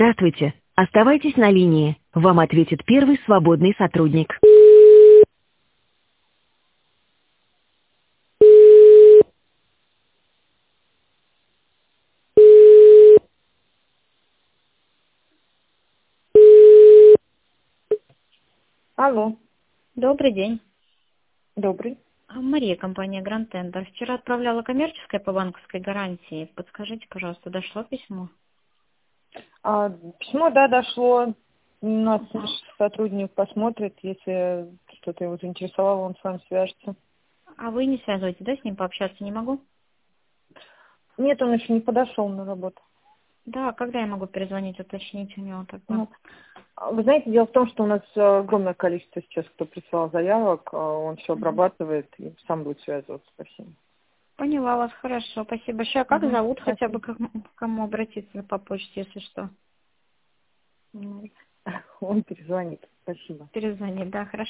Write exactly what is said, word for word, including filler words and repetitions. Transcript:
Здравствуйте. Оставайтесь на линии. Вам ответит первый свободный сотрудник. Алло, Добрый день. добрый. А, Мария, компания Grand Tender. Вчера отправляла коммерческое по банковской гарантии. Подскажите, пожалуйста, дошло письмо? А, письмо, да, дошло. У нас наш Ага. сотрудник посмотрит, если что-то его заинтересовало, он с вами свяжется. А вы не связываете, да, с ним пообщаться не могу? Нет, он еще не подошел на работу. Да, когда я могу перезвонить, уточнить у него тогда? Ну, а вы знаете, дело в том, что у нас э, огромное количество сейчас, кто присылал заявок, а он все Мгм. обрабатывает и сам будет связываться со всеми. Поняла вас, хорошо, спасибо большое. А как Угу, зовут хотя бы, спасибо. к кому к кому обратиться по почте, если что? М, Он перезвонит. Спасибо. Перезвонить, да, хорошо.